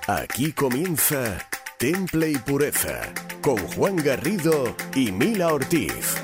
Aquí comienza Temple y Pureza con Juan Garrido y Mila Ortiz.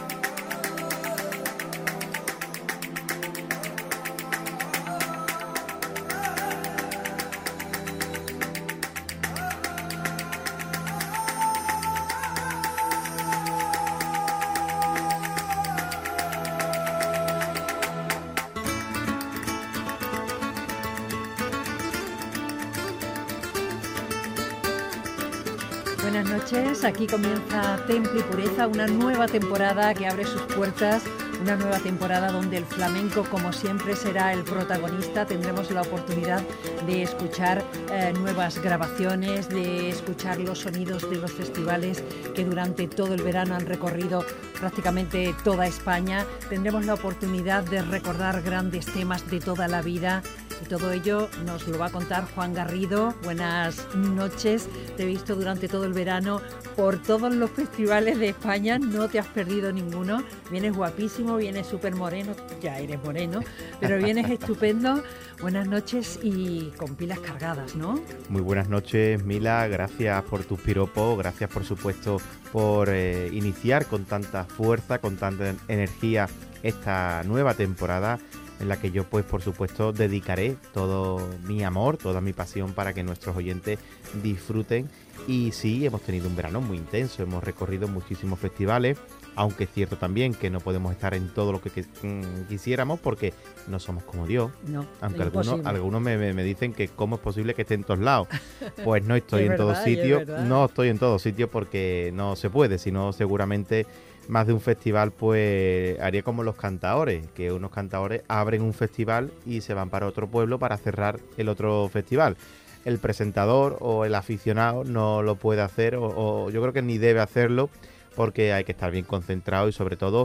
Buenas noches, aquí comienza Temple y Pureza, una nueva temporada que abre sus puertas, una nueva temporada donde el flamenco, como siempre, será el protagonista. Tendremos la oportunidad de escuchar nuevas grabaciones, de escuchar los sonidos de los festivales que durante todo el verano han recorrido prácticamente toda España. Tendremos la oportunidad de recordar grandes temas de toda la vida. Y todo ello nos lo va a contar Juan Garrido. Buenas noches. Te he visto durante todo el verano por todos los festivales de España. No te has perdido ninguno. Vienes guapísimo, vienes súper moreno. Ya eres moreno, pero vienes estupendo. Buenas noches y con pilas cargadas, ¿no? Muy buenas noches, Mila. Gracias por tus piropos. Gracias, por supuesto, por iniciar con tanta fuerza, con tanta energía esta nueva temporada, en la que yo, pues, por supuesto, dedicaré todo mi amor, toda mi pasión para que nuestros oyentes disfruten. Y sí, hemos tenido un verano muy intenso, hemos recorrido muchísimos festivales, aunque es cierto también que no podemos estar en todo lo que quisiéramos, porque no somos como Dios. No, aunque imposible. algunos me dicen que cómo es posible que esté en todos lados. Pues no estoy en todos verdad, sitios, es verdad. no estoy en todos sitios porque no se puede, sino seguramente más de un festival, pues haría como los cantaores, que unos cantaores abren un festival y se van para otro pueblo para cerrar el otro festival. El presentador o el aficionado no lo puede hacer, o yo creo que ni debe hacerlo, porque hay que estar bien concentrado y sobre todo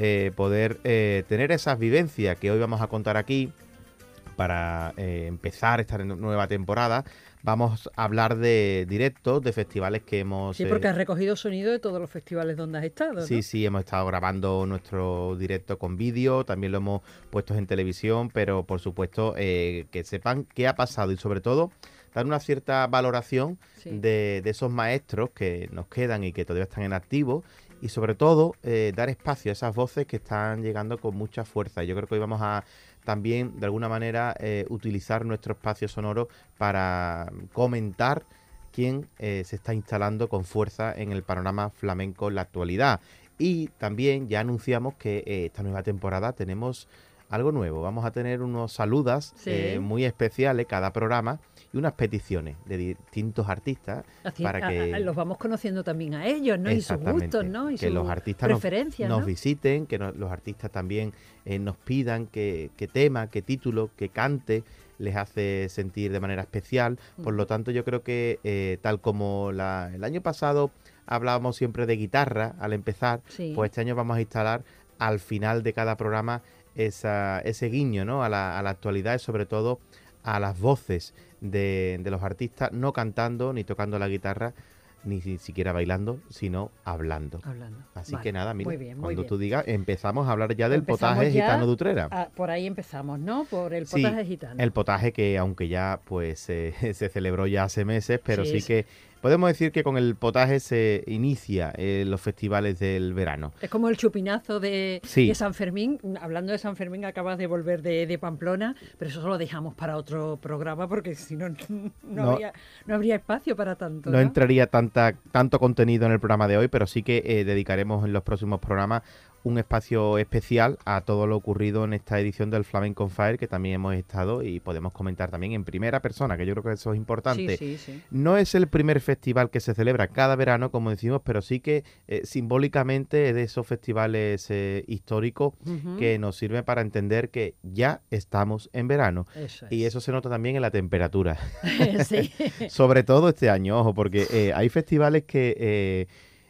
poder tener esas vivencias que hoy vamos a contar aquí. Para empezar esta nueva temporada vamos a hablar de directos, de festivales que hemos... Sí, porque has recogido sonido de todos los festivales donde has estado, ¿no? Sí, hemos estado grabando nuestro directo con vídeo, también lo hemos puesto en televisión, pero por supuesto que sepan qué ha pasado y sobre todo dar una cierta valoración Sí. de esos maestros que nos quedan y que todavía están en activo, y sobre todo dar espacio a esas voces que están llegando con mucha fuerza. Yo creo que hoy vamos a también, de alguna manera, utilizar nuestro espacio sonoro para comentar quién se está instalando con fuerza en el panorama flamenco en la actualidad. Y también ya anunciamos que esta nueva temporada tenemos algo nuevo. Vamos a tener unos saludas Sí. muy especiales cada programa y unas peticiones de distintos artistas para que los vamos conociendo también a ellos, ¿no? Y sus exactamente, gustos, ¿no? Y que sus los artistas preferencias, nos ¿no? visiten, que los artistas también nos pidan qué tema, qué título, qué cante les hace sentir de manera especial. Por lo tanto, yo creo que tal como el año pasado hablábamos siempre de guitarra al empezar, Sí. pues este año vamos a instalar al final de cada programa ese guiño, ¿no? a la actualidad y sobre todo a las voces de los artistas, no cantando ni tocando la guitarra, ni siquiera bailando, sino hablando. Así Vale. que nada, mira, Muy bien, muy cuando bien. tú digas, empezamos a hablar ya del Empezamos potaje ya gitano de Utrera. Por ahí empezamos, ¿no? Por el Sí, potaje gitano. el potaje que aunque ya pues se celebró ya hace meses, pero Sí, sí que podemos decir que con el potaje se inicia los festivales del verano. Es como el chupinazo de Sí. San Fermín. Hablando de San Fermín, acabas de volver de Pamplona, pero eso lo dejamos para otro programa porque si no, No. no habría espacio para tanto. No entraría tanto contenido en el programa de hoy, pero sí que dedicaremos en los próximos programas un espacio especial a todo lo ocurrido en esta edición del Flamenco on Fire, que también hemos estado y podemos comentar también en primera persona, que yo creo que eso es importante. Sí. No es el primer festival que se celebra cada verano, como decimos, pero sí que simbólicamente es de esos festivales históricos Ujú. que nos sirven para entender que ya estamos en verano. Eso es. Y eso se nota también en la temperatura. Sí. Sobre todo este año, ojo, porque hay festivales que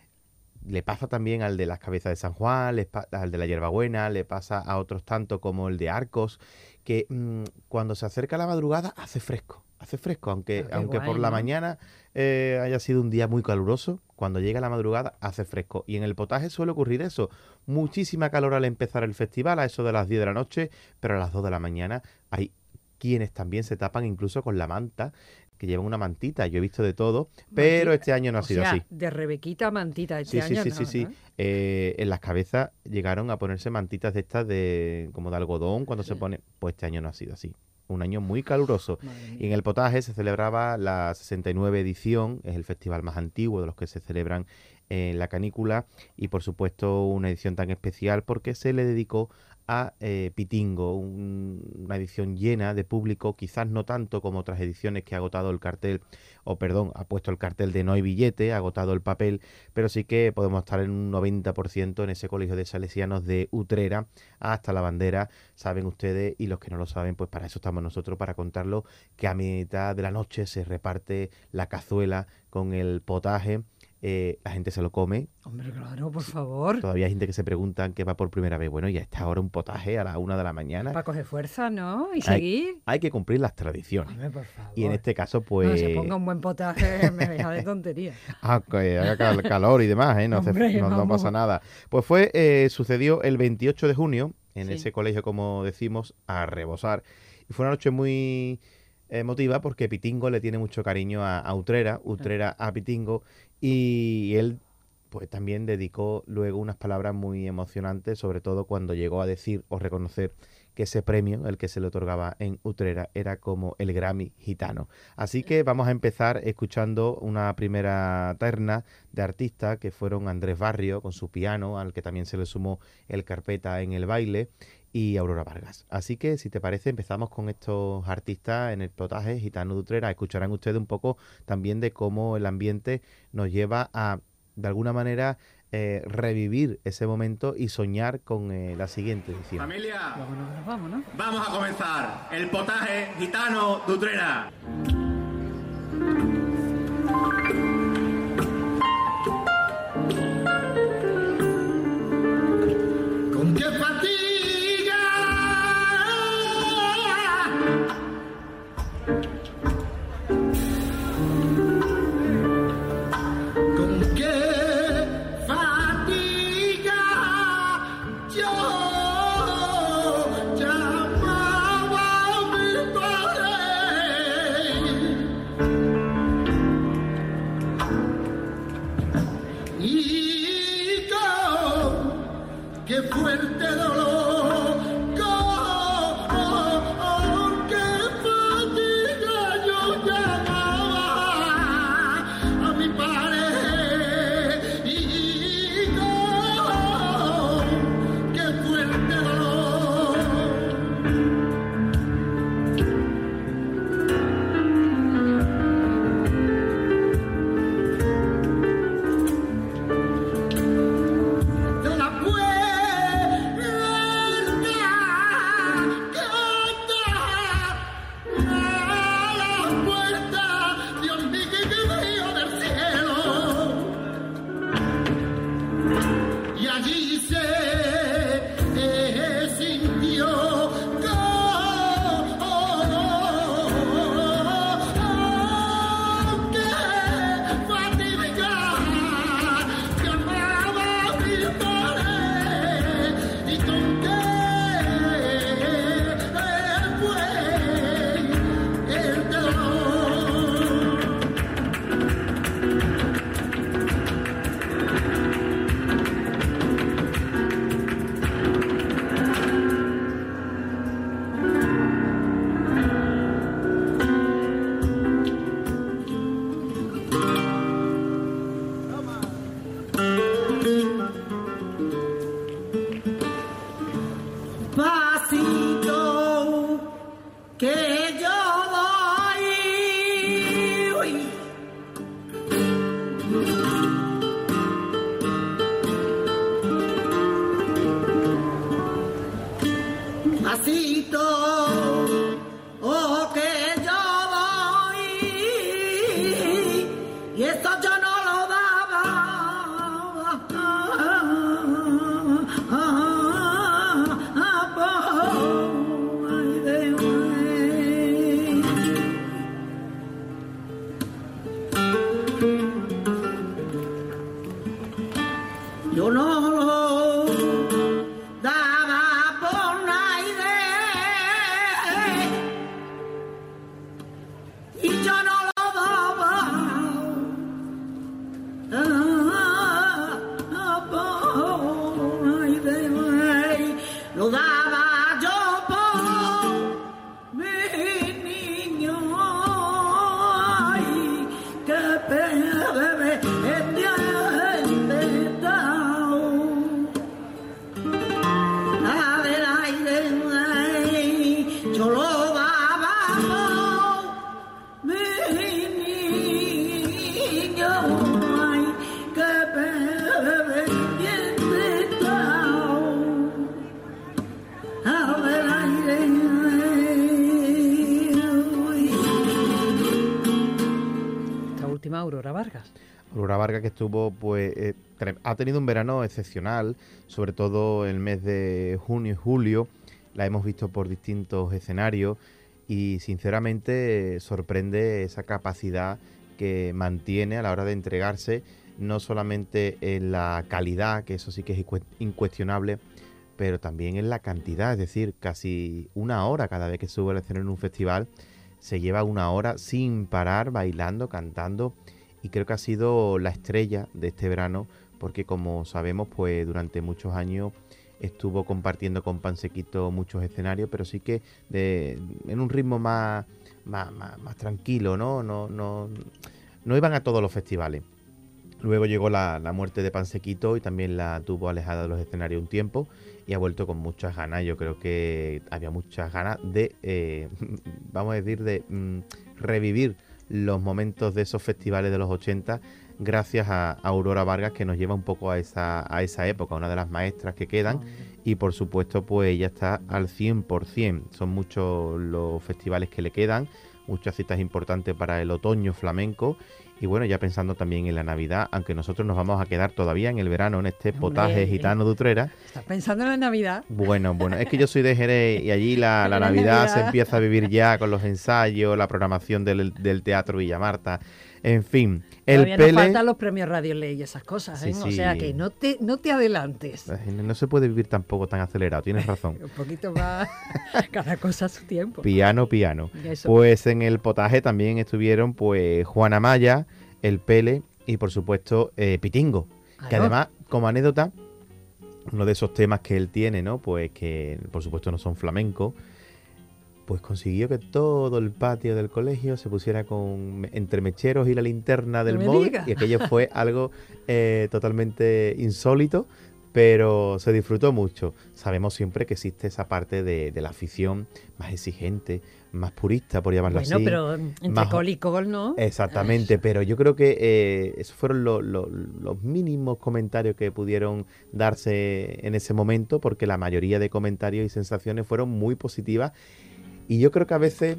le pasa también al de las Cabezas de San Juan, al de la Hierbabuena, le pasa a otros tanto como el de Arcos, que cuando se acerca la madrugada hace fresco, aunque Qué guay, por la ¿no? mañana haya sido un día muy caluroso, cuando llega la madrugada hace fresco. Y en el potaje suele ocurrir eso, muchísima calor al empezar el festival, a eso de las 10 de la noche, pero a las 2 de la mañana hay quienes también se tapan incluso con la manta, que llevan una mantita. Yo he visto de todo, pero este año no ha sido así. De Rebequita mantita este año. Sí. En las cabezas llegaron a ponerse mantitas de estas como de algodón cuando se pone. Pues este año no ha sido así. Un año muy caluroso. Y en el potaje se celebraba la 69 edición, es el festival más antiguo de los que se celebran en la canícula, y por supuesto una edición tan especial porque se le dedicó a Pitingo, una edición llena de público, quizás no tanto como otras ediciones que ha agotado el cartel, ha puesto el cartel de no hay billete, ha agotado el papel, pero sí que podemos estar en un 90% en ese colegio de salesianos de Utrera, hasta la bandera, saben ustedes, y los que no lo saben, pues para eso estamos nosotros, para contarlo, que a mitad de la noche se reparte la cazuela con el potaje. La gente se lo come. Hombre, claro, por favor. Todavía hay gente que se preguntan que va por primera vez. Bueno, y a esta hora un potaje a la 1 de la mañana. Para coger fuerza, ¿no? Y seguir. Hay que cumplir las tradiciones. Hombre, por favor. Y en este caso, pues... No, se ponga un buen potaje, me deja de tontería. Que haga calor y demás, ¿eh? No pasa nada. Pues sucedió el 28 de junio, en ese colegio, como decimos, a rebosar. Y fue una noche muy emotiva porque Pitingo le tiene mucho cariño a Utrera a Pitingo, y él pues también dedicó luego unas palabras muy emocionantes, sobre todo cuando llegó a decir o reconocer que ese premio, el que se le otorgaba en Utrera, era como el Grammy gitano. Así que vamos a empezar escuchando una primera terna de artistas que fueron Andrés Barrio con su piano, al que también se le sumó el Carpeta en el baile, y Aurora Vargas. Así que, si te parece, empezamos con estos artistas en el potaje gitano de Utrera. Escucharán ustedes un poco también de cómo el ambiente nos lleva a, de alguna manera, revivir ese momento y soñar con la siguiente edición. Familia, vámonos. Vamos a comenzar el potaje gitano de Utrera. ¿Con qué fatiga? ¿Con qué fatiga yo llamaba a mi padre? Y con qué fuerte dolor. Yo no lo daba por nadie. última, Aurora Vargas. Aurora Vargas, que estuvo, pues, ha tenido un verano excepcional, sobre todo en el mes de junio y julio. La hemos visto por distintos escenarios y sinceramente sorprende esa capacidad que mantiene a la hora de entregarse, no solamente en la calidad, que eso sí que es incuestionable, pero también en la cantidad, es decir, casi una hora cada vez que sube al escenario en un festival, se lleva una hora sin parar, bailando, cantando, y creo que ha sido la estrella de este verano, porque como sabemos, pues durante muchos años estuvo compartiendo con Pansequito muchos escenarios, pero sí que en un ritmo más tranquilo, ¿no? No iban a todos los festivales. Luego llegó la muerte de Pansequito y también la tuvo alejada de los escenarios un tiempo y ha vuelto con muchas ganas. Yo creo que había muchas ganas de, vamos a decir, de revivir los momentos de esos festivales de los 80 gracias a Aurora Vargas, que nos lleva un poco a esa época, una de las maestras que quedan. Y por supuesto, pues ella está al 100%. Son muchos los festivales que le quedan, muchas citas importantes para el otoño flamenco. Y bueno, ya pensando también en la Navidad, aunque nosotros nos vamos a quedar todavía en el verano en este potaje gitano de Utrera. ¿Estás pensando en la Navidad? Bueno, es que yo soy de Jerez y allí la Navidad se empieza a vivir ya con los ensayos, la programación del Teatro Villa Marta. En fin, todavía nos faltan los premios Radio Ley y esas cosas, ¿eh? Sí. O sea que no te adelantes. No se puede vivir tampoco tan acelerado, tienes razón. Un poquito más, cada cosa a su tiempo. Piano. Eso. Pues en el potaje también estuvieron pues Juana Maya, el Pele y por supuesto Pitingo. Que además, como anécdota, uno de esos temas que él tiene, ¿no? Pues que por supuesto no son flamencos, pues consiguió que todo el patio del colegio se pusiera entre mecheros y la linterna del móvil. Y aquello fue algo totalmente insólito, pero se disfrutó mucho. Sabemos siempre que existe esa parte de la afición más exigente, más purista, por llamarlo así. Bueno, pero entre col y col, ¿no? Exactamente, pero yo creo que esos fueron los mínimos comentarios que pudieron darse en ese momento, porque la mayoría de comentarios y sensaciones fueron muy positivas. Y yo creo que a veces,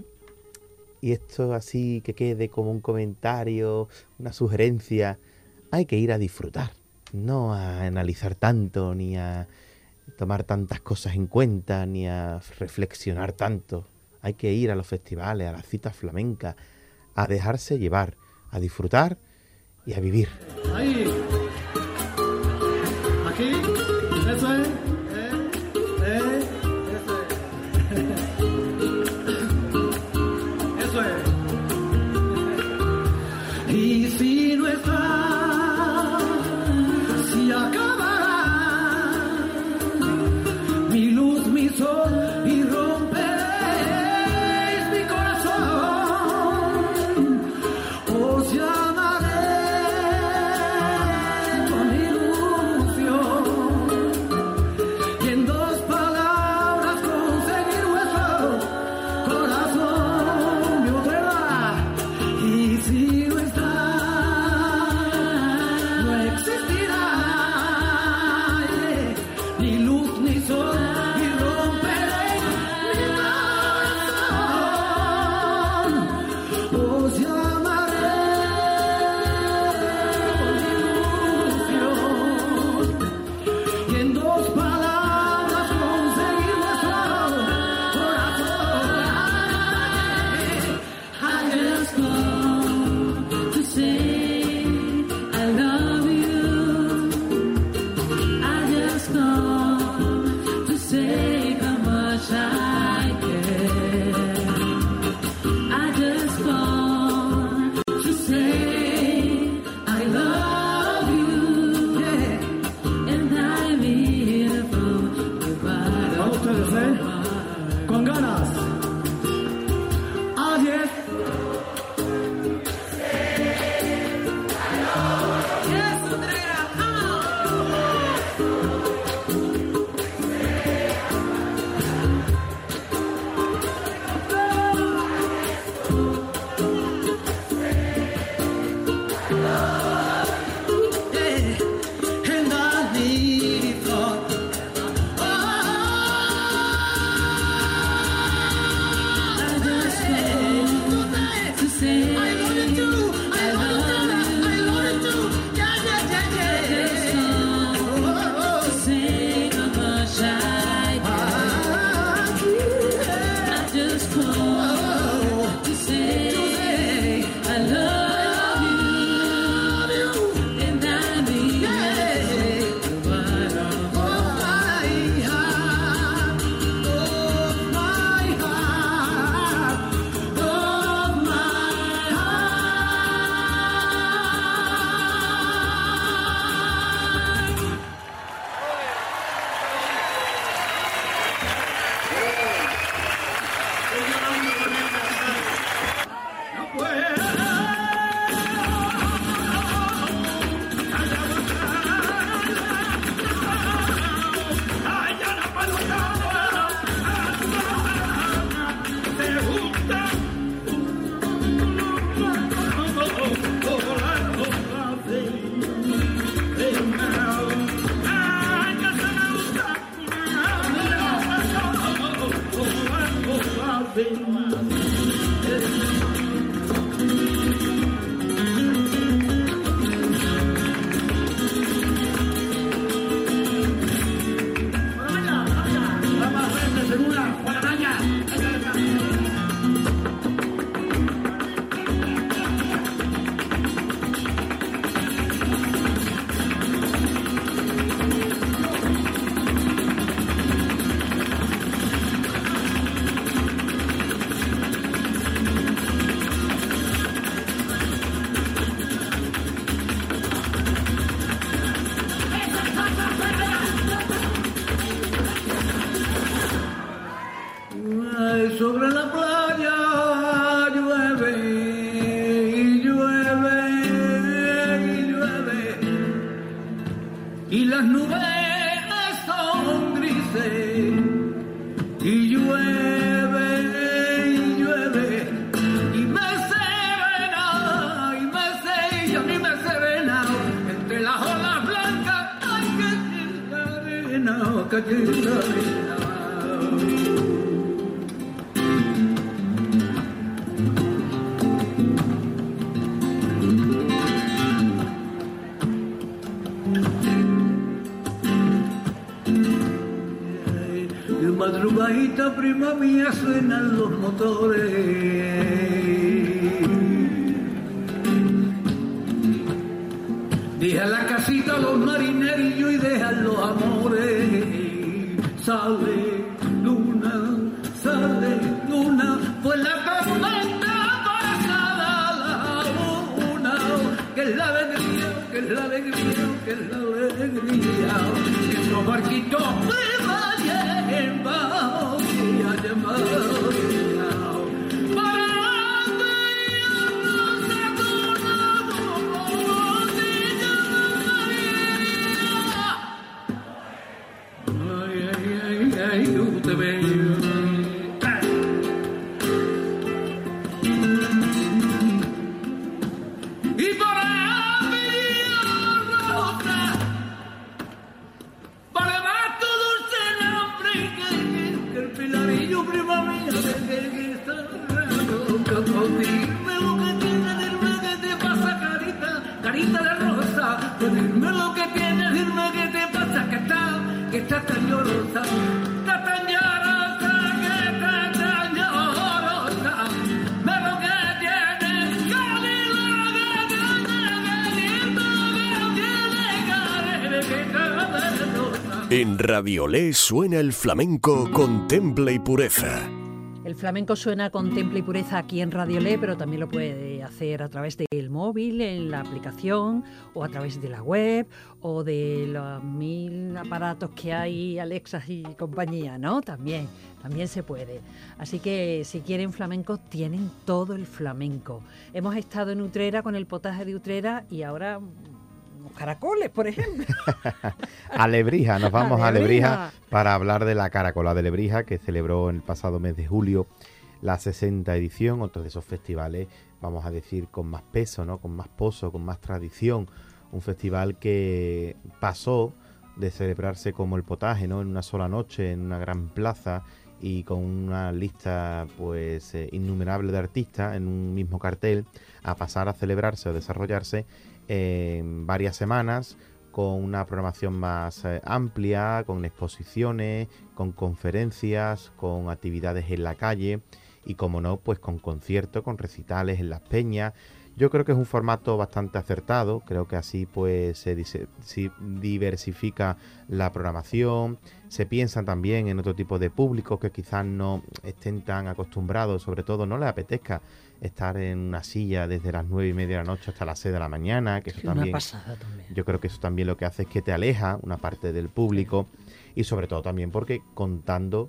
y esto así que quede como un comentario, una sugerencia, hay que ir a disfrutar, no a analizar tanto, ni a tomar tantas cosas en cuenta, ni a reflexionar tanto. Hay que ir a los festivales, a las citas flamencas, a dejarse llevar, a disfrutar y a vivir. Ahí. Aquí. Eso es. Y si no está, si acabará mi luz, mi sol y romperéis mi corazón, os llamaré con ilusión y en dos palabras conseguir vuestro corazón, mi Utrera. Y si no está, Madrugadita, prima mía, suenan los motores. Deja la casita los marinerillos y dejan los amores. Sale luna, pues la tormenta pasada la luna, que es la alegría, que es la alegría, que es la alegría, que los barquitos me vayan bajo y allá En Raviolé suena el flamenco con temple y pureza. El flamenco suena con temple y pureza aquí en Raviolé, pero también lo puede hacer a través del móvil, en la aplicación, o a través de la web, o de los 1000 aparatos que hay, Alexas y compañía, ¿no? También se puede. Así que si quieren flamenco, tienen todo el flamenco. Hemos estado en Utrera con el potaje de Utrera y ahora caracoles, por ejemplo. A Lebrija, nos vamos a Lebrija para hablar de la Caracola de Lebrija, que celebró en el pasado mes de julio la 60ª edición, otro de esos festivales, vamos a decir, con más peso, ¿no? Con más pozo, con más tradición. Un festival que pasó de celebrarse como el potaje, ¿no? En una sola noche, en una gran plaza y con una lista pues innumerable de artistas en un mismo cartel, a pasar a celebrarse o desarrollarse en varias semanas, con una programación más amplia, con exposiciones, con conferencias, con actividades en la calle y, como no, pues con conciertos, con recitales en las peñas. Yo creo que es un formato bastante acertado, creo que así pues se diversifica la programación, se piensa también en otro tipo de públicos que quizás no estén tan acostumbrados, sobre todo no les apetezca estar en una silla desde las 9:30 de la noche hasta las 6 de la mañana, que eso también, una pasada también. Yo creo que eso también lo que hace es que te aleja una parte del público, y sobre todo también porque contando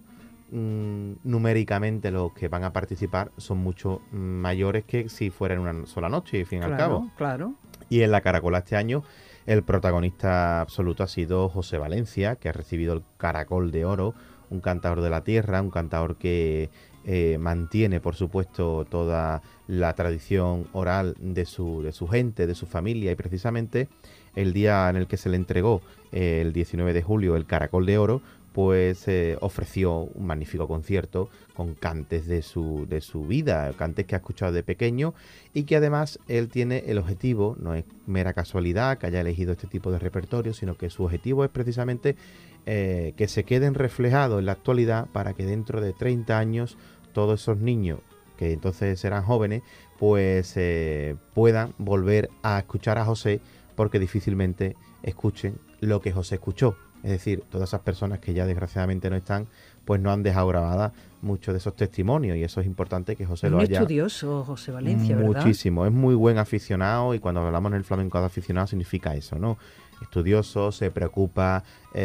numéricamente los que van a participar son mucho mayores que si fuera en una sola noche, al fin y al cabo. Claro. Y en la Caracola este año el protagonista absoluto ha sido José Valencia, que ha recibido el Caracol de Oro, un cantador de la tierra, un cantador que mantiene, por supuesto, toda la tradición oral de su gente, de su familia, y precisamente el día en el que se le entregó, el 19 de julio, el Caracol de Oro, pues ofreció un magnífico concierto con cantes de su vida, cantes que ha escuchado de pequeño, y que además él tiene el objetivo, no es mera casualidad que haya elegido este tipo de repertorio, sino que su objetivo es precisamente que se queden reflejados en la actualidad, para que dentro de 30 años todos esos niños, que entonces serán jóvenes, pues puedan volver a escuchar a José, porque difícilmente escuchen lo que José escuchó. Es decir, todas esas personas que ya desgraciadamente no están, pues no han dejado grabadas muchos de esos testimonios, y eso es importante que José lo haya... Muy estudioso José Valencia, ¿verdad? Muchísimo, es muy buen aficionado, y cuando hablamos en el flamenco de aficionado significa eso, ¿no? Estudioso, se preocupa,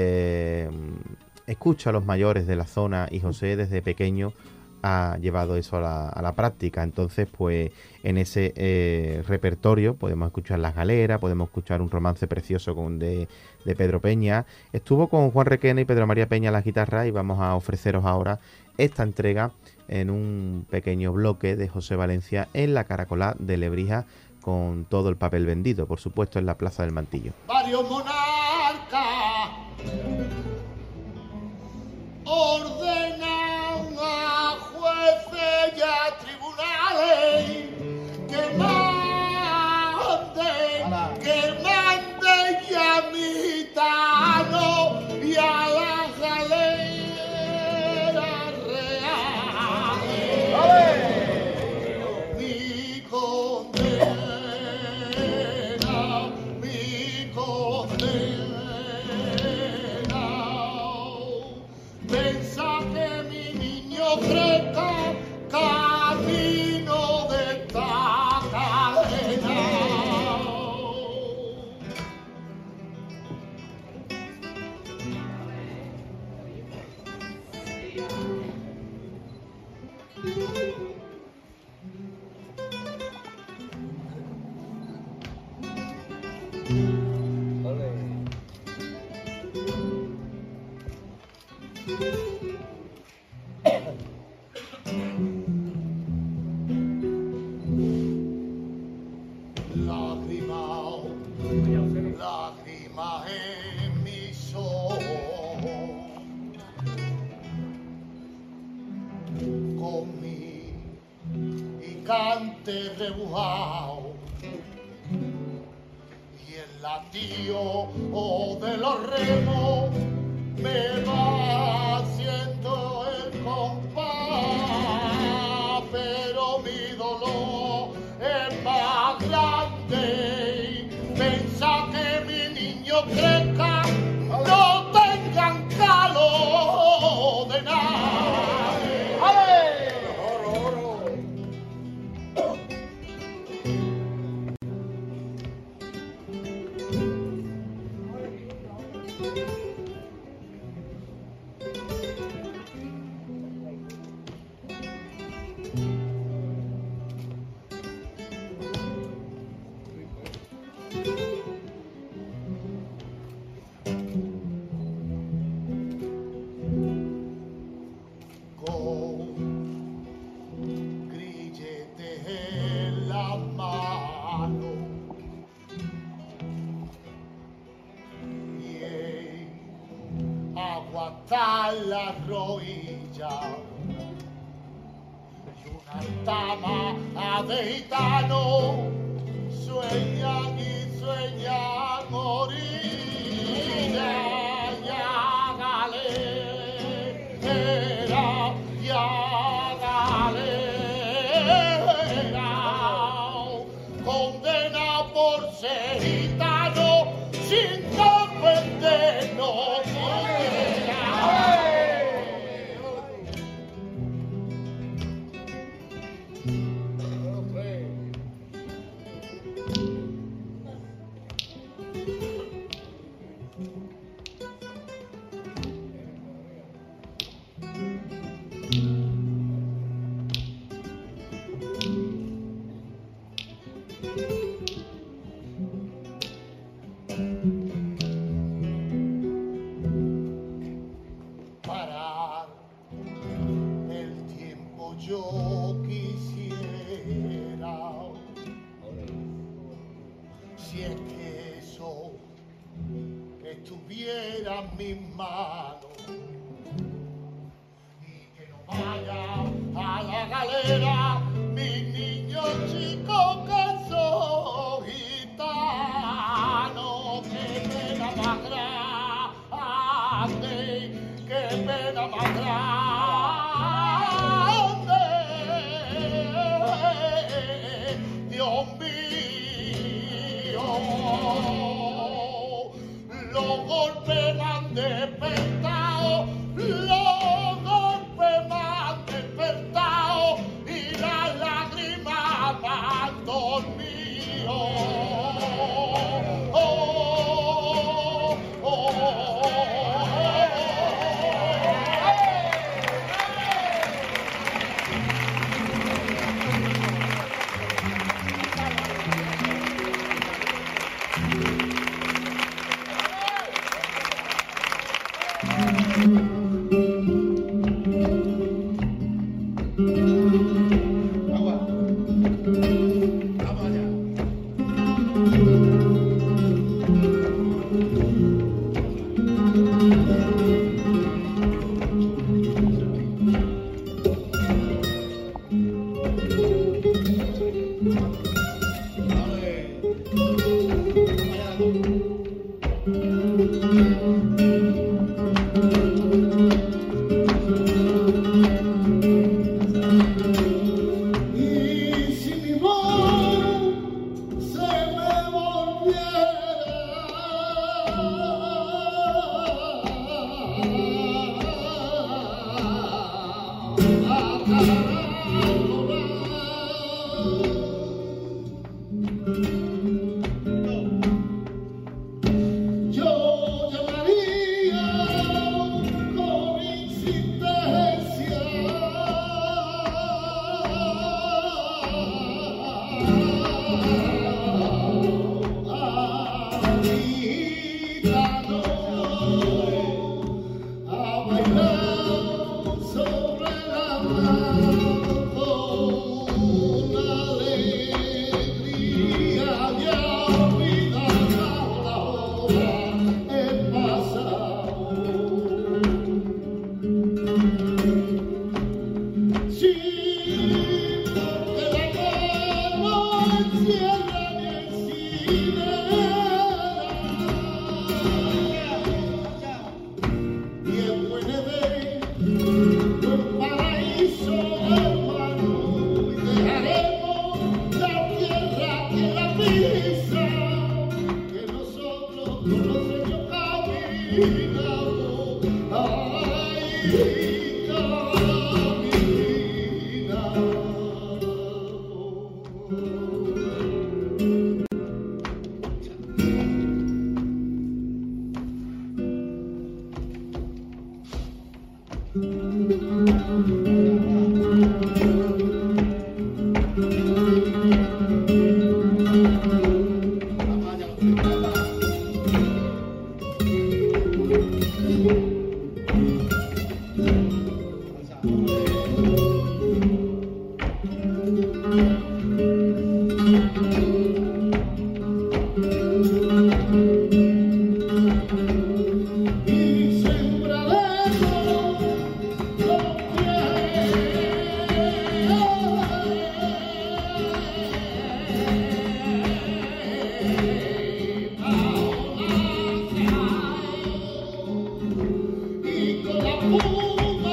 escucha a los mayores de la zona, y José desde pequeño ha llevado eso a la práctica. Entonces, pues en ese repertorio podemos escuchar Las Galeras, podemos escuchar un romance precioso de Pedro Peña. Estuvo con Juan Requena y Pedro María Peña a la guitarra, y vamos a ofreceros ahora esta entrega en un pequeño bloque de José Valencia en la Caracola de Lebrija, con todo el papel vendido, por supuesto, en la Plaza del Mantillo. Varios monarcas ordenan a jueces y a tribunales que manden ya a mi gitano y a la galera real. Mi condena, pensa que mi niño crezca camino de esta cadena. Lágrima en mis ojos, con mi y cante rebujao, y el latido de los remos me va haciendo el compás, pero mi dolor es más grande. Pensa que mi niño crezca, no tengan calor de nada. ¡Ale! Aguantar la rodilla y una tama de gitano sueñan y sueñan orilla y a galera y a galera, condena por ser gitano sin comprendernos. Parar el tiempo yo quisiera, si es que eso estuviera en mis manos, y que no vaya a la galera mi niño chico que soy gitano. Qué pena más grande, qué pena más grande, Dios mío. Los golpes me han despertado, los golpes me han despertado y las lágrimas me han dormido. Yo llamaría con insistencia a gitano a bailar sobre la mano con una alegría ya olvidada la hora el pasado. Sí, porque la mano encierra mi y el buen Edén, un paraíso hermano, y dejaremos la tierra que la pisa, que nosotros con los sueños caminamos, ay, y sembraremos los y con la puma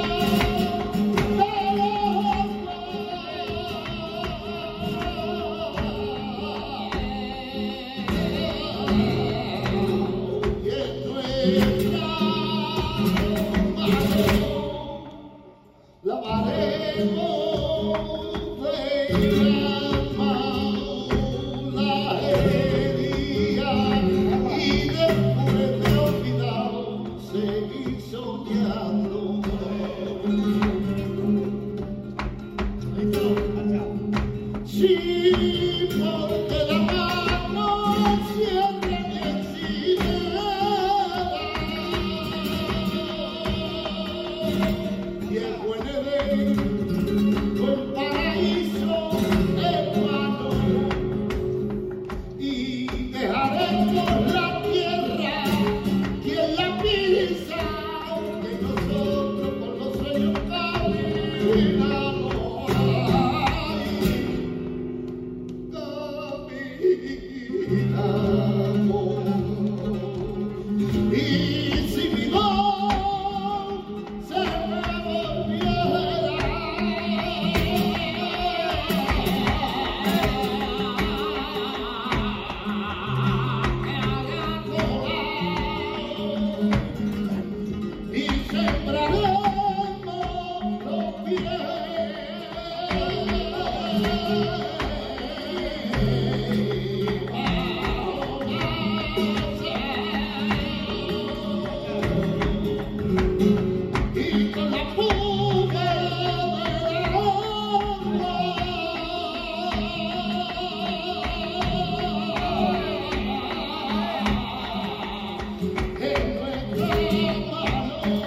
y en nuestra mano lavaremos de la mano la herida y después de olvidado seguir soñando. Sí, porque la mano siempre me encinera y el buen Edén fue el paraíso hermano y dejaremos la tierra quien la pisa que nosotros con los sueños caminamos. Y si mi voz se me volviera y sembraremos los y con la fuga de la en nuestra mano.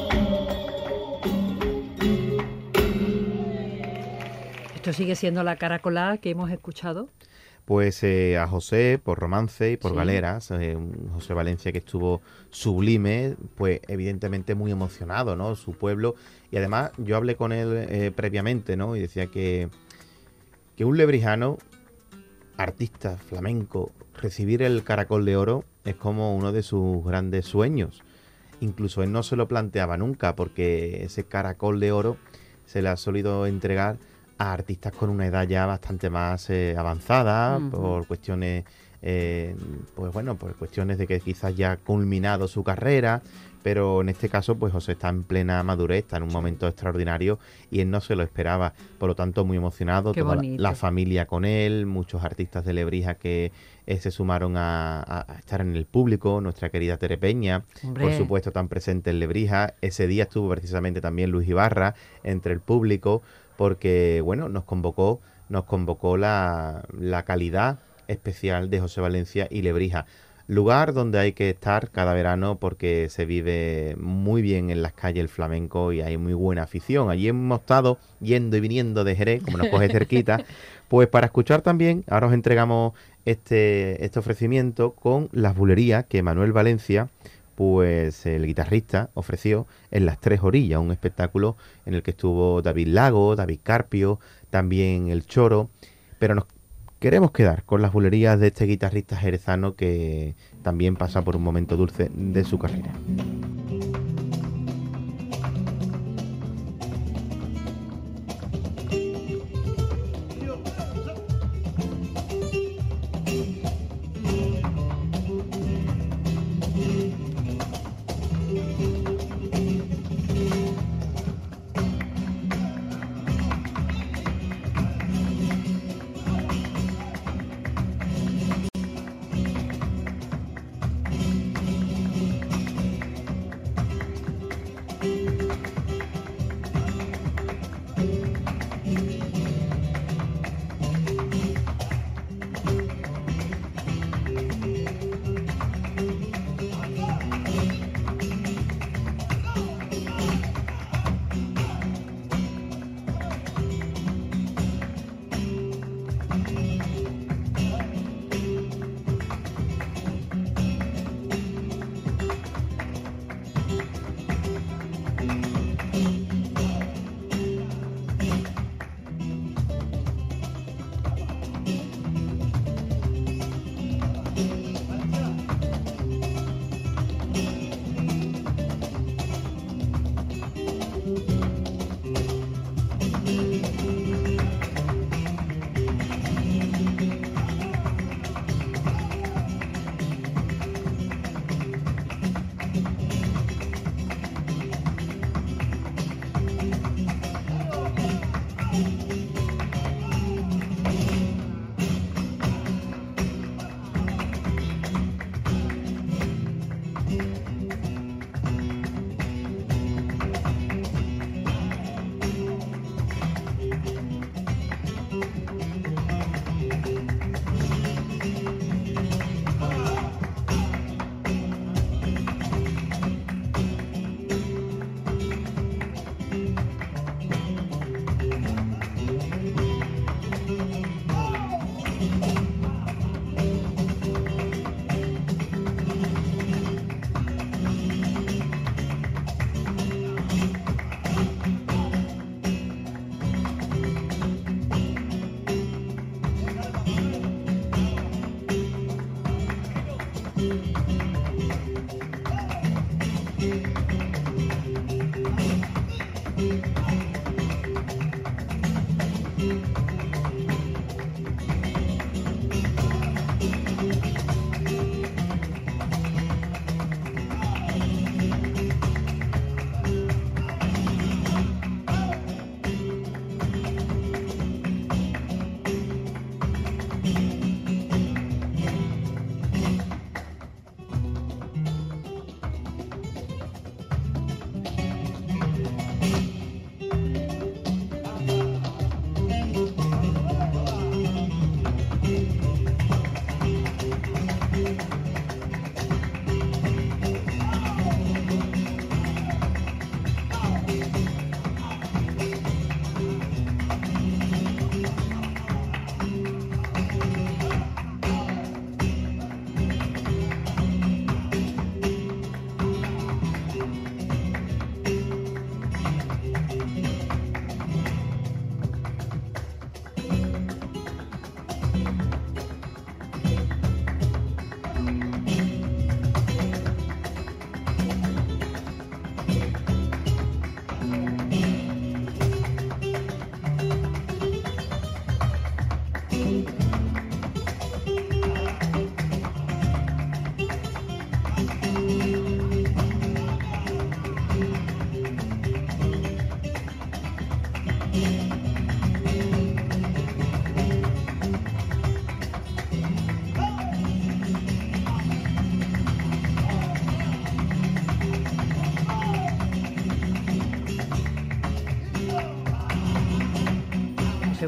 Esto sigue siendo la caracolá que hemos escuchado. Pues a José por Romance y por Sí. Galeras, un José Valencia que estuvo sublime, pues evidentemente muy emocionado, ¿no? Su pueblo. Y además yo hablé con él previamente, ¿no? Y decía que un lebrijano, artista flamenco, recibir el Caracol de Oro es como uno de sus grandes sueños. Incluso él no se lo planteaba nunca, porque ese Caracol de Oro se le ha solido entregar a artistas con una edad ya bastante más avanzada, por cuestiones, pues bueno, por cuestiones de que quizás ya ha culminado su carrera, pero en este caso pues José está en plena madurez, está en un momento extraordinario y él no se lo esperaba, por lo tanto muy emocionado, Qué toda bonito. la familia con él, muchos artistas de Lebrija que se sumaron a estar en el público, nuestra querida Tere Peña, Hombre. por supuesto tan presente en Lebrija, ese día estuvo precisamente también Luis Ibarra entre el público, porque bueno, nos convocó la calidad especial de José Valencia y Lebrija. Lugar donde hay que estar cada verano porque se vive muy bien en las calles el flamenco y hay muy buena afición. Allí hemos estado yendo y viniendo de Jerez, como nos coge cerquita, pues para escuchar también, ahora os entregamos este ofrecimiento con las bulerías que Manuel Valencia, pues el guitarrista, ofreció en Las Tres Orillas, un espectáculo en el que estuvo David Lago, David Carpio, también El Choro, pero nos queremos quedar con las bulerías de este guitarrista jerezano que también pasa por un momento dulce de su carrera.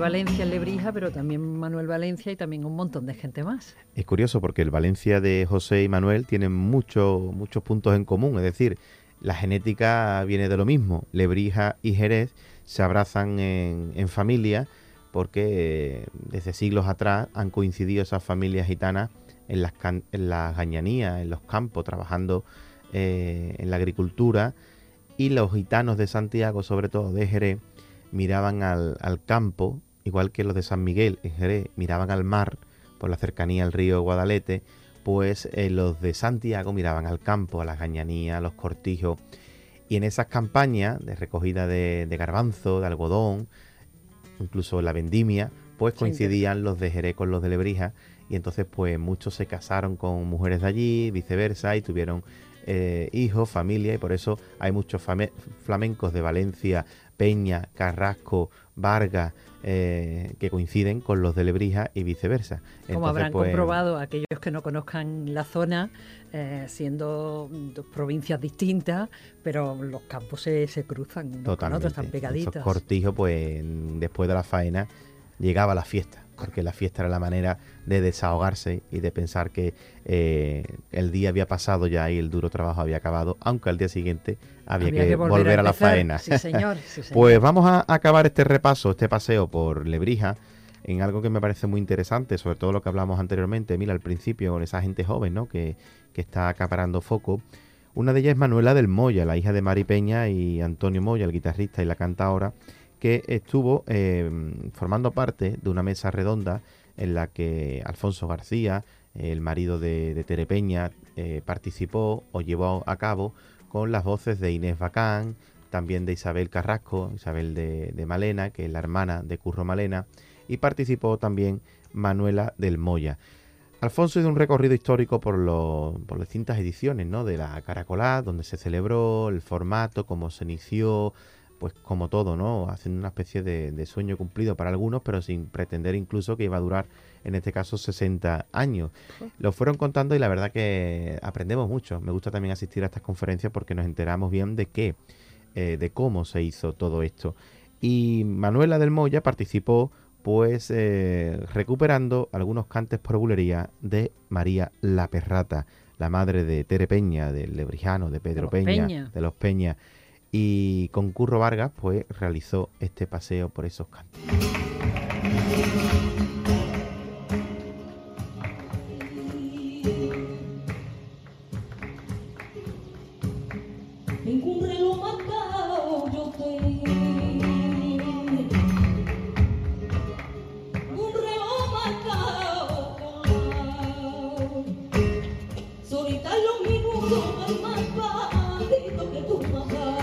Valencia en Lebrija, pero también Manuel Valencia y también un montón de gente más. Es curioso porque el Valencia de José y Manuel tienen muchos puntos en común, es decir, la genética viene de lo mismo. Lebrija y Jerez se abrazan en familia porque desde siglos atrás han coincidido esas familias gitanas en las gañanías, en los campos, trabajando en la agricultura, y los gitanos de Santiago, sobre todo de Jerez, miraban al campo, igual que los de San Miguel en Jerez miraban al mar por la cercanía al río Guadalete, pues los de Santiago miraban al campo, a las gañanías, a los cortijos, y en esas campañas de recogida de garbanzo, de algodón, incluso la vendimia, pues coincidían los de Jerez con los de Lebrija, y entonces pues muchos se casaron con mujeres de allí, viceversa, y tuvieron hijos, familia, y por eso hay muchos flamencos de Valencia, Peña, Carrasco, Vargas, que coinciden con los de Lebrija y viceversa. Como entonces, habrán comprobado aquellos que no conozcan la zona, siendo dos provincias distintas, pero los campos se cruzan unos con otros, están pegaditos. Esos cortijos, pues después de la faena llegaba la fiesta, porque la fiesta era la manera de desahogarse y de pensar que el día había pasado ya y el duro trabajo había acabado, aunque al día siguiente había que volver a la faena. Sí, señor. Sí, señor. Pues vamos a acabar este repaso, este paseo por Lebrija, en algo que me parece muy interesante, sobre todo lo que hablamos anteriormente, Mira, al principio, con esa gente joven, ¿no?, que está acaparando foco. Una de ellas es Manuela del Moya, la hija de Mari Peña y Antonio Moya, el guitarrista y la cantadora, que estuvo formando parte de una mesa redonda en la que Alfonso García, el marido de Tere Peña, participó o llevó a cabo con las voces de Inés Bacán, también de Isabel Carrasco, Isabel de Malena, que es la hermana de Curro Malena, y participó también Manuela del Moya. Alfonso hizo un recorrido histórico por las distintas ediciones, ¿no?, de la Caracolá, donde se celebró, el formato, cómo se inició, pues como todo, ¿no?, haciendo una especie de sueño cumplido para algunos, pero sin pretender incluso que iba a durar, en este caso, 60 años. Lo fueron contando y la verdad que aprendemos mucho. Me gusta también asistir a estas conferencias porque nos enteramos bien de cómo se hizo todo esto. Y Manuela del Moya participó, pues, recuperando algunos cantes por bulería de María la Perrata, la madre de Tere Peña, del lebrijano, de Pedro Peña, de los Peña. Y con Curro Vargas, pues, realizó este paseo por esos cantos. Ningún reloj marcado yo tengo, un reloj marcado, solita los minutos más pálidos que tú mamá.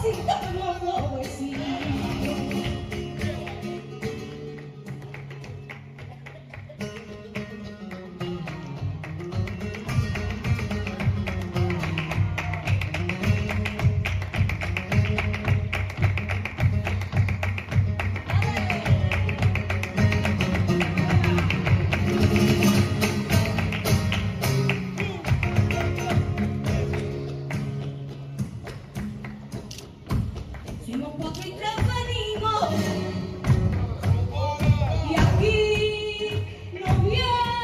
suavecita de los vecinos. Somos cuatro y tres venimos, y aquí no viene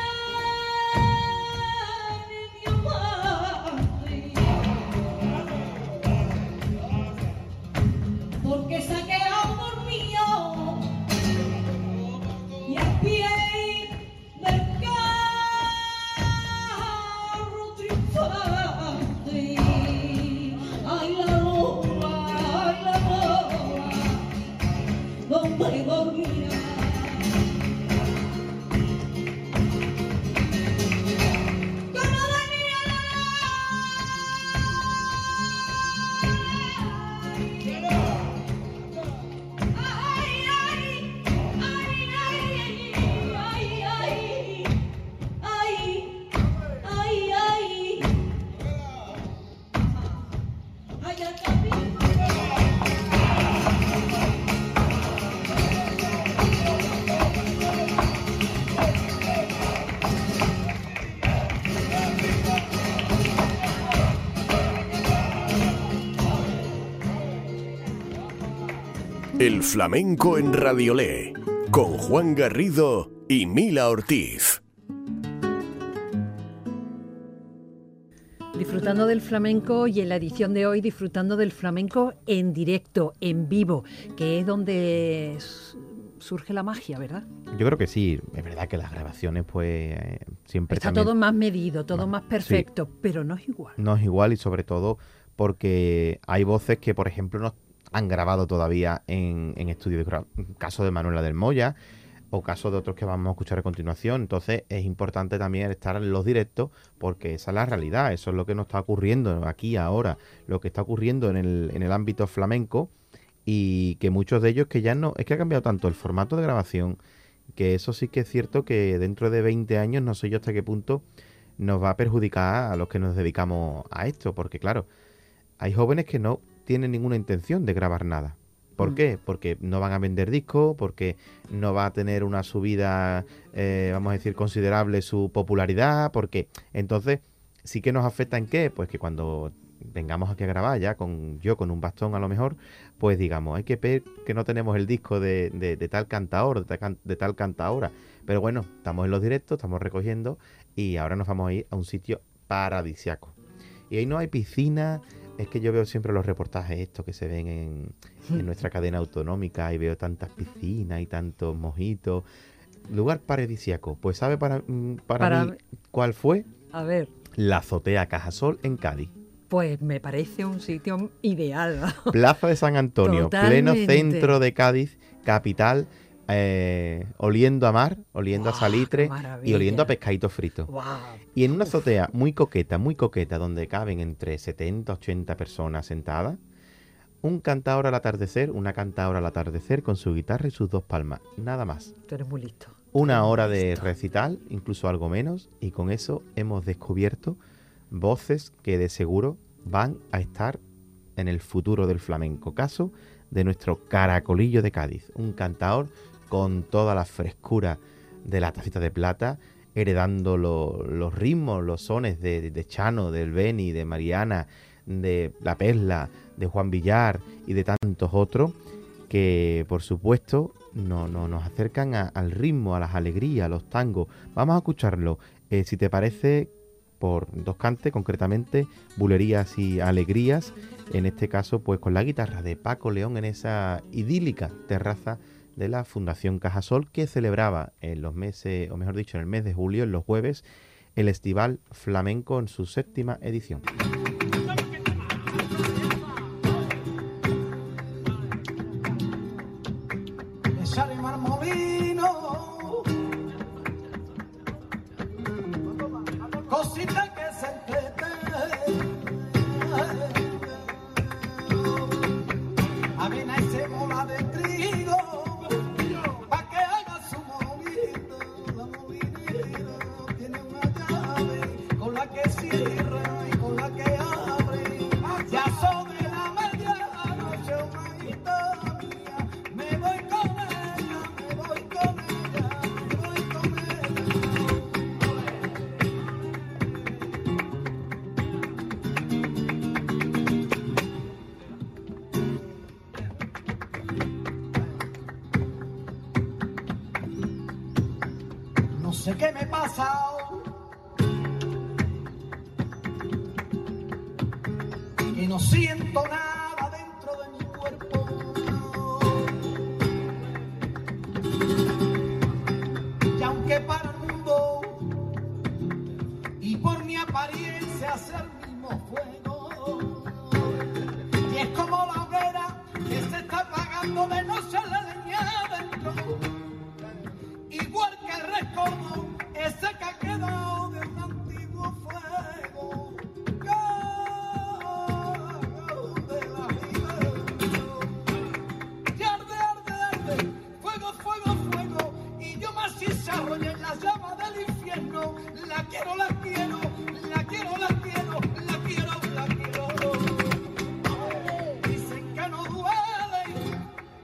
mi amante, porque se ha quedado dormido y al pie del carro triunfante. Ay, la loba, donde dormirá. Como dormirá. Ay, ay, ay, ay, ay, ay, ay, ay, ay. Ay, ya también. El flamenco en Radiolé, con Juan Garrido y Mila Ortiz. Disfrutando del flamenco y en la edición de hoy disfrutando del flamenco en directo, en vivo, que es donde surge la magia, ¿verdad? Yo creo que sí, es verdad que las grabaciones pues siempre Está también... todo más medido, todo más perfecto, sí, pero no es igual. no es igual y sobre todo porque hay voces que, por ejemplo, no han grabado todavía en estudio. Caso de Manuela del Moya o caso de otros que vamos a escuchar a continuación. Entonces es importante también estar en los directos porque esa es la realidad, eso es lo que nos está ocurriendo aquí ahora, lo que está ocurriendo en el ámbito flamenco, y que muchos de ellos que ya no... Es que ha cambiado tanto el formato de grabación que eso sí que es cierto que dentro de 20 años no sé yo hasta qué punto nos va a perjudicar a los que nos dedicamos a esto, porque claro, hay jóvenes que no tienen ninguna intención de grabar nada. ¿Por qué? Porque no van a vender discos, porque no va a tener una subida, vamos a decir, considerable su popularidad, porque entonces sí que nos afecta en qué, pues que cuando vengamos aquí a grabar ya, con un bastón a lo mejor, pues digamos, hay que ver que no tenemos el disco de tal cantaor, de tal cantaora. Pero bueno, estamos en los directos, estamos recogiendo y ahora nos vamos a ir a un sitio paradisiaco. Y ahí no hay piscina. Es que yo veo siempre los reportajes estos que se ven en nuestra cadena autonómica y veo tantas piscinas y tantos mojitos. Lugar paradisíaco. Pues ¿sabe para mí cuál fue? A ver. La azotea Cajasol en Cádiz. Pues me parece un sitio ideal. Plaza de San Antonio, Totalmente. pleno centro de Cádiz, capital, oliendo a mar, oliendo a salitre maravilla. y oliendo a pescadito frito. Wow. Y en una azotea muy coqueta, donde caben entre 70 y 80 personas sentadas, un cantador al atardecer, una cantadora al atardecer con su guitarra y sus dos palmas, nada más. Tú eres muy listo. Una hora de recital, incluso algo menos, y con eso hemos descubierto voces que de seguro van a estar en el futuro del flamenco. Caso de nuestro Caracolillo de Cádiz, un cantador con toda la frescura de la tacita de plata, heredando los ritmos, los sones de Chano, del Beni, de Mariana, de La Perla, de Juan Villar y de tantos otros que, por supuesto, nos acercan al ritmo, a las alegrías, a los tangos. Vamos a escucharlo, si te parece, por dos cantes, concretamente Bulerías y Alegrías, en este caso pues con la guitarra de Paco León en esa idílica terraza de la Fundación Cajasol, que celebraba en los meses, o mejor dicho, en el mes de julio, en los jueves, el Estival Flamenco en su 7ª edición. Cosita que se entrete sé qué me he pasado, que no siento nada dentro de mi cuerpo. Y aunque para el mundo y por mi apariencia sea el mismo fuego, y es como la hoguera que se está apagando de no ser la leña adentro, igual que el recuerdo ese que ha quedado de un antiguo fuego de la vida. Y arde, arde, arde, fuego, fuego, fuego, y yo más cizarro y en la llama del infierno, la quiero, la quiero, la quiero, la quiero, la quiero, la quiero. Dicen que no duele,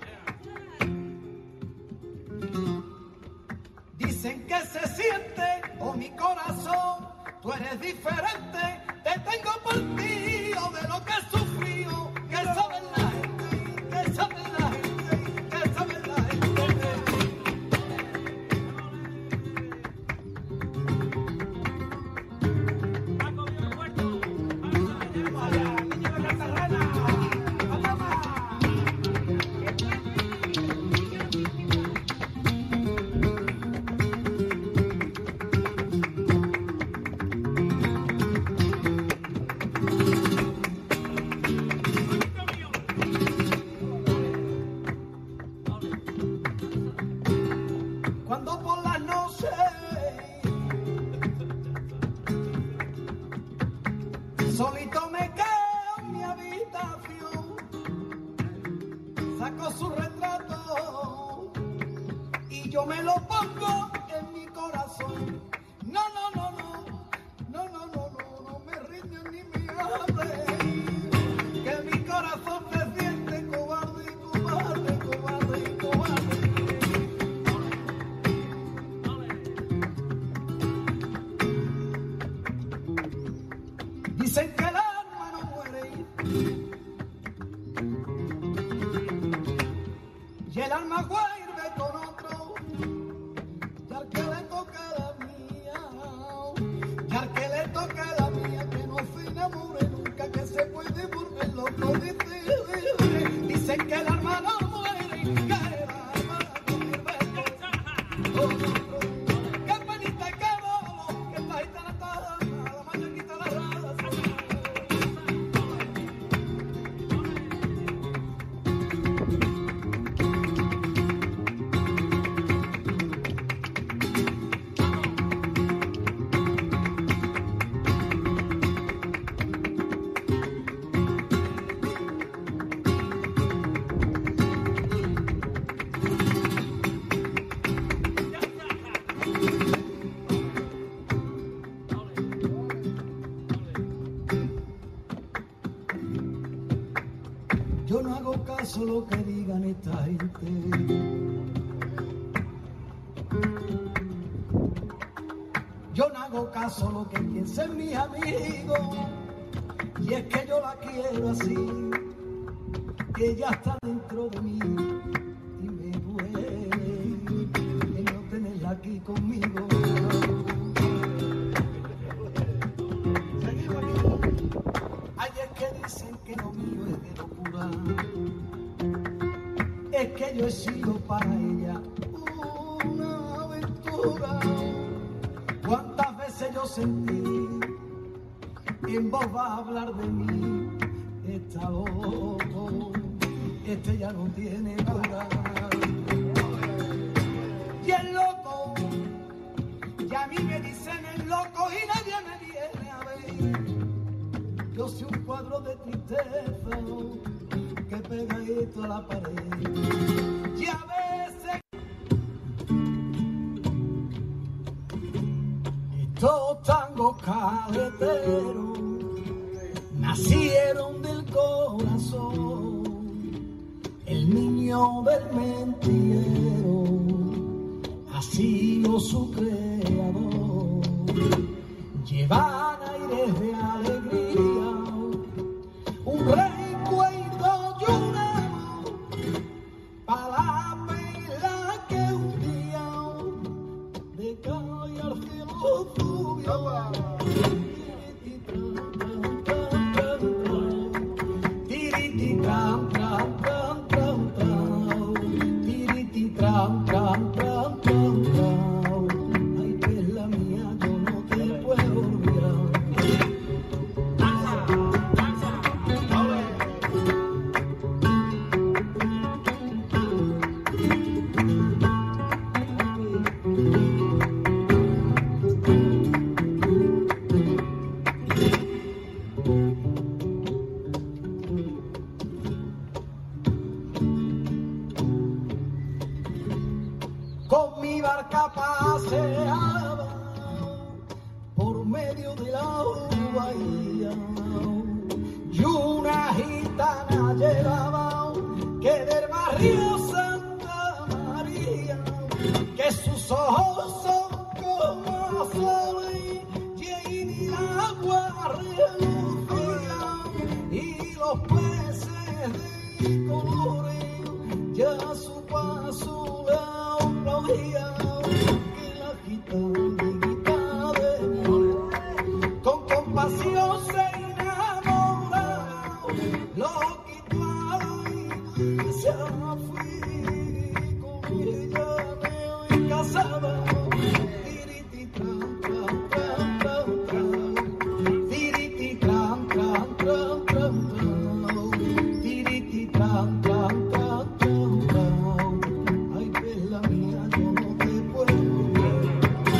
dicen que se siente, oh mi corazón, tú eres diferente, te tengo partido de lo que he sufrido, que saben la gente, que saben la gente, que saben la gente. Cuando por las noches solito me quedo en mi habitación, saco su retrato y yo me lo pongo en mi corazón. No, no, no, no, no, no, no, no, no me riñan ni me hablen, que mi corazón se siente cobarde y cobarde, cobarde y cobarde. Dicen que el alma no muere y el alma vuelve con otro, y al que le toca la mía, y al que le toca la mía, que no se enamore nunca, que se puede volver loco. Dicen que el alma no muere, que el alma vuelve con otro. Qué penita, qué bobo, que esta gitana está la mañanita la raza. Yo no hago caso lo que digan esta gente. Yo no hago caso lo que piensen mis amigos. Y es que yo la quiero así, que ella está dentro de mí. Y me duele el no tenerla aquí conmigo. Ay, es que dicen que lo mío es de locura. Es que yo he sido para ella una aventura. Cuántas veces yo sentí en voz va a hablar de mí. Está loco, este ya no tiene cura. Y el loco, y a mí me dicen el loco y nadie me viene a ver. Yo soy un cuadro de tristeza que pegadito a la pared. Y a veces estos tangos carreteros nacieron del corazón. El niño del mentiero ha sido su creador. Llevan aires de alegría, un recuerdo y un amor para la pena que un día de calle barca paseaba por medio de la bahía y una gitana llevaba que del barrio Santa María, que sus ojos son como sol y en el agua relucían y los peces de colores ya a su paso la aplaudían, que la gitana de mujer con compasión se enamoraba, lo quitó a la iglesia, fui con ella me casaba. Tiriti tran tran tran tran tran, tiriti tran tran tran tran tran, tiriti tran tran tran tran tran. Ay, bella mía, yo no te puedo ver.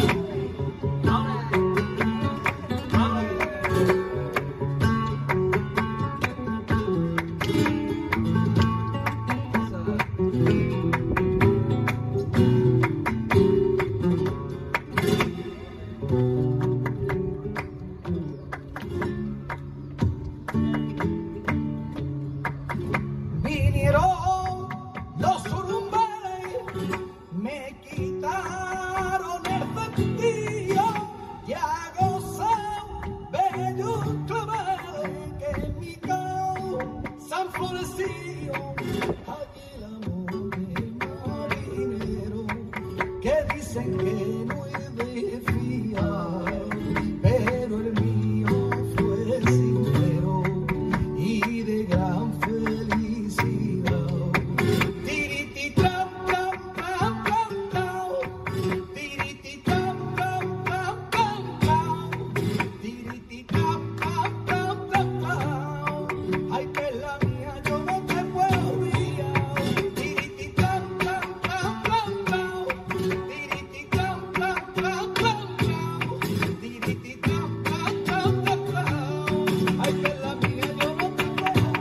Vinieron los surumbeles, me quitaron el vestido y a gozar bellos claveles que en mi casa han florecido. Aquí el amor de marinero que dicen que no es de fiar, pero el mío fue sincero y de gran felicidad. Tiriti tram tram tram tram tram, tiriti tram tram tram tram tram, tiriti tram tram tram tram tram. Ay, perla mía, yo no te puedo olvidar. Tiriti tram tram tram tram tram, tiriti tram tram tram tram tram, tiriti tram tram tram tram tram. Ay, perla mía, yo no te puedo olvidar.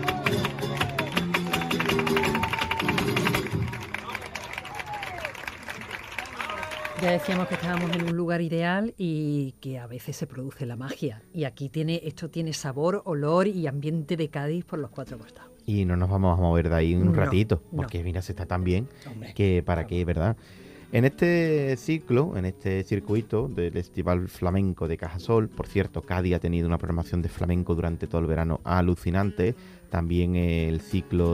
Ya decíamos que estábamos en un lugar ideal y que a veces se produce la magia. Y aquí esto tiene sabor, olor y ambiente de Cádiz por los cuatro costados. Y no nos vamos a mover de ahí un No, ratito, no. porque mira, se está tan bien Hombre, que para qué, ¿verdad? En este ciclo, en este circuito del Festival Flamenco de Cajasol, por cierto, Cádiz ha tenido una programación de flamenco durante todo el verano alucinante, también el ciclo